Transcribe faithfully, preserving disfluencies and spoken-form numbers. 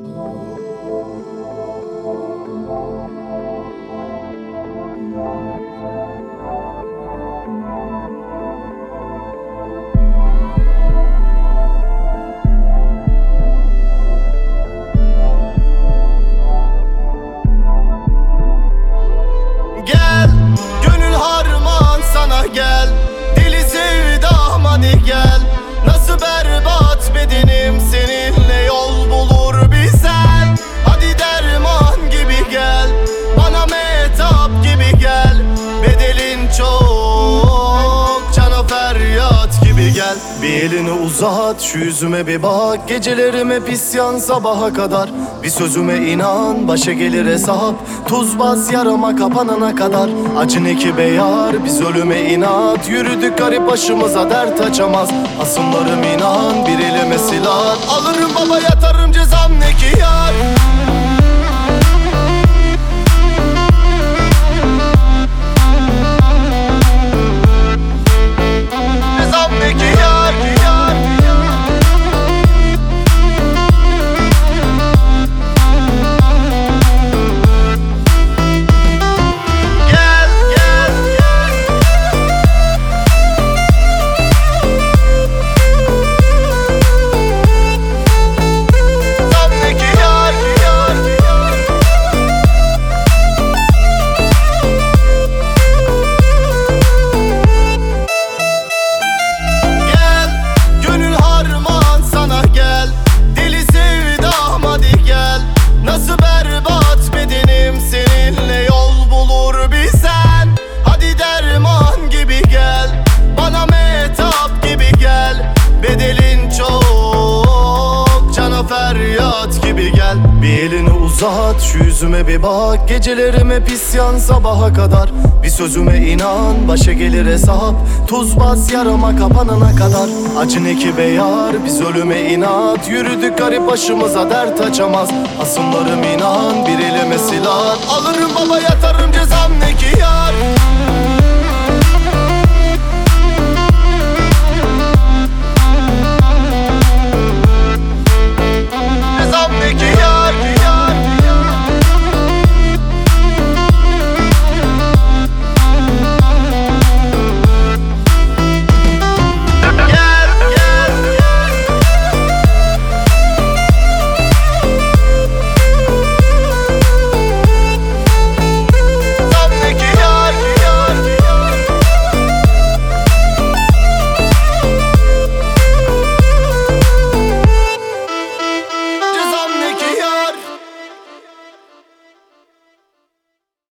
Gel, gönül harman sana gel. Deli sevdam hadi gel. Nasıl berbat bedenim seninle yol bulur bizen. Hadi derman gibi gel, bana metap gibi gel. Bedelin çok, cana feryat gibi gel. Bir elini uzat, şu yüzüme bir bak. Gecelerim hep isyan sabaha kadar. Bir sözüme inan, başa gelir hesap. Tuz bas yarama kapanana kadar. Acın ekibe yar, biz ölüme inat. Yürüdük garip başımıza dert açamaz. Asımlarım inan, bir elime silah. Alırım baba yatarım cezam ne ki yar. Cezam ne ki yar, yar, yar. Gel, gel, gel. Cezam ne ki yar, yar, yar. Gel, gönül harman sana gel. Deli sevdam hadi gel. Nasıl berbat bedenim seninle yol bulur bizen. Hadi derman gibi gel, bana metap gibi gel. Bedelin çok, cana feryat gibi gel. Bir elini uzat, şu yüzüme bir bak. Gecelerim hep isyan sabaha kadar. Bir sözüme inan, başa gelir hesap. Tuz bas yarama kapanana kadar. Acın ekibe yar, biz ölüme inat. Yürüdük garip başımıza dert açamaz. Asımlarım inan, bir elime silah. Alırım baba yatarım cezam ne ki yar.